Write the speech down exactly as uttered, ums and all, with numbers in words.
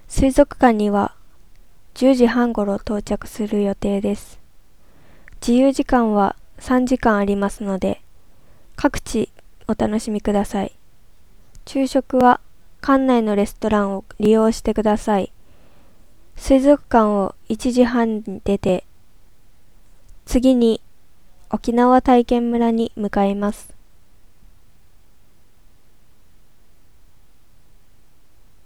水族館にはじゅうじはんごろ到着する予定です。自由時間はさんじかんありますので、各地お楽しみください。昼食は館内のレストランを利用してください。水族館をいちじはんに出て、次に沖縄体験村に向かいます。